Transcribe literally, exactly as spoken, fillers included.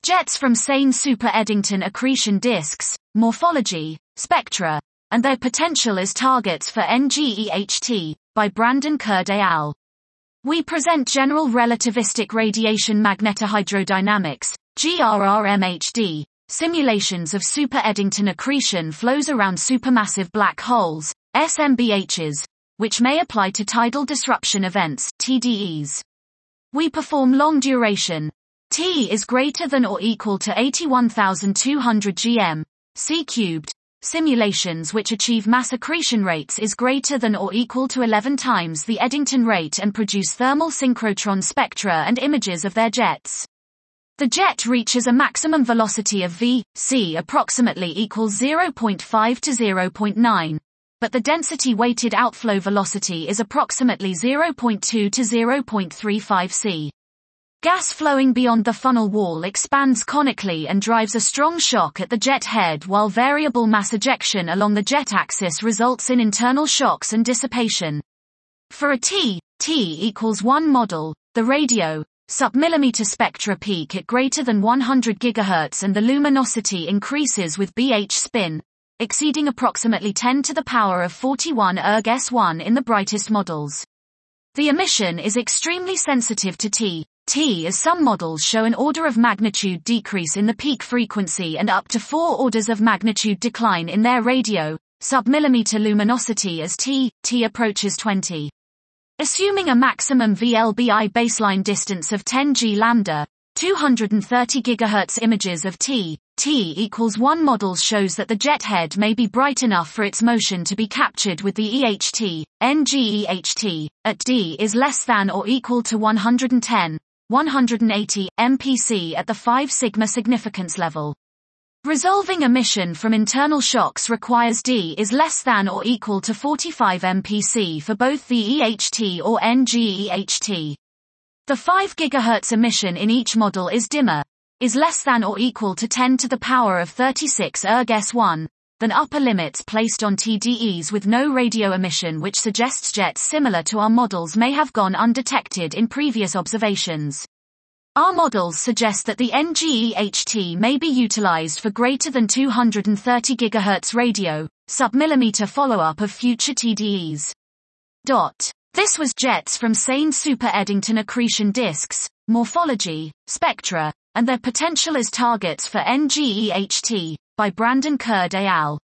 Jets from sane super-Eddington accretion disks, morphology, spectra, and their potential as targets for N G E H T, by Brandon Kurd et al. We present General Relativistic Radiation Magnetohydrodynamics, G R R M H D, simulations of super-Eddington accretion flows around supermassive black holes, S M B Hs, which may apply to tidal disruption events, T D Es. We perform long-duration, T is greater than or equal to eighty-one thousand two hundred grams, C cubed, simulations which achieve mass accretion rates is greater than or equal to eleven times the Eddington rate and produce thermal synchrotron spectra and images of their jets. The jet reaches a maximum velocity of v, c approximately equals zero point five to zero point nine, but the density-weighted outflow velocity is approximately zero point two to zero point three five c. Gas flowing beyond the funnel wall expands conically and drives a strong shock at the jet head, while variable mass ejection along the jet axis results in internal shocks and dissipation. For a T, T equals one model, the radio, submillimeter spectra peak at greater than one hundred gigahertz and the luminosity increases with B H spin, exceeding approximately ten to the power of forty-one erg S one in the brightest models. The emission is extremely sensitive to T. T as some models show an order of magnitude decrease in the peak frequency and up to four orders of magnitude decline in their radio, submillimeter luminosity as T, T approaches twenty. Assuming a maximum V L B I baseline distance of ten G lambda, two hundred thirty gigahertz images of T, T equals one models shows that the jet head may be bright enough for its motion to be captured with the E H T, N G E H T, at D is less than or equal to one hundred ten, one hundred eighty, M P C at the five sigma significance level. Resolving emission from internal shocks requires D is less than or equal to forty-five M P C for both the E H T or N G E H T. The five gigahertz emission in each model is dimmer, is less than or equal to ten to the power of thirty-six erg S one, than upper limits placed on T D Es with no radio emission, which suggests jets similar to our models may have gone undetected in previous observations. Our models suggest that the N G E H T may be utilized for greater than two hundred thirty gigahertz radio, submillimeter follow-up of future T D Es. Dot. This was Jets from Sane Super-Eddington accretion disks, morphology, spectra, and their potential as targets for N G E H T, by Brandon Kurd et al.